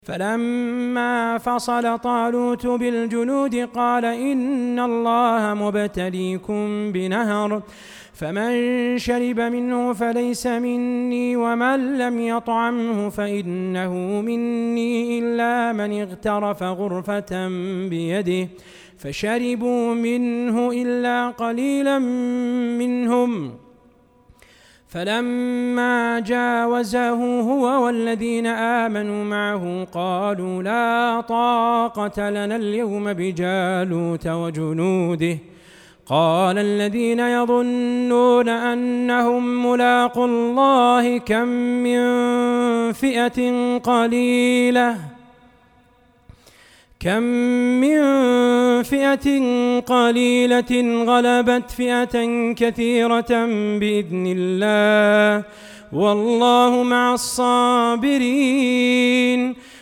فلما فصل طالوت بالجنود قال إن الله مبتليكم بنهر فمن شرب منه فليس مني ومن لم يطعمه فإنه مني إلا من اغترف غرفة بيده فشربوا منه إلا قليلا منهم. فلما جاوزه هو والذين آمنوا معه قالوا لا طاقة لنا اليوم بجالوت وجنوده. قال الذين يظنون أنهم ملاقو الله كم من فئة قليلة غلبت فئة كثيرة بإذن الله والله مع الصابرين.